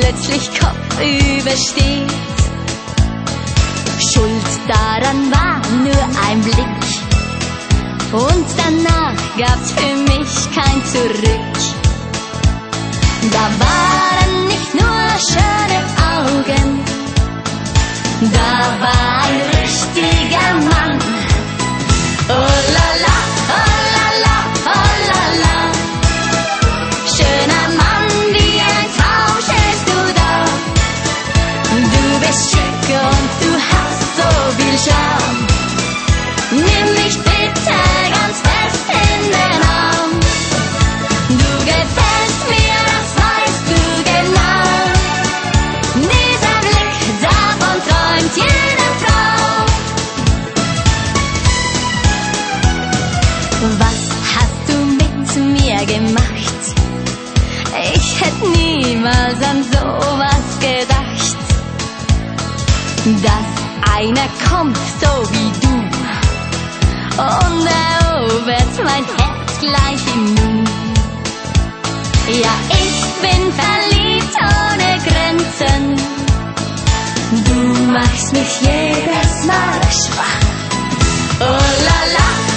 plötzlich kopfüber steht. Schuld daran war nur ein Blick und danach gab's für mich kein Zurück. Da waren nicht nur schöne Augen, da war ein richtiger Mann. Oh la la, oh la la, oh la la. Schöner Mann, wie ein Traum stellst du dar. Du bist schick und du hast so viel Charme. Nimm mich bitte ganz fest in den Arm. Du gefällst mir, das weißt du genau. Dieser Blick, davon träumt jede Frau. Was hast du mit mir gemacht? Ich hätte niemals an sowas gedacht. Dass einer kommt so wie du und erobert mein Herz gleich im Nu. Ja, ich bin verliebt ohne Grenzen. Du machst mich jedes Mal schwach. Oh la la.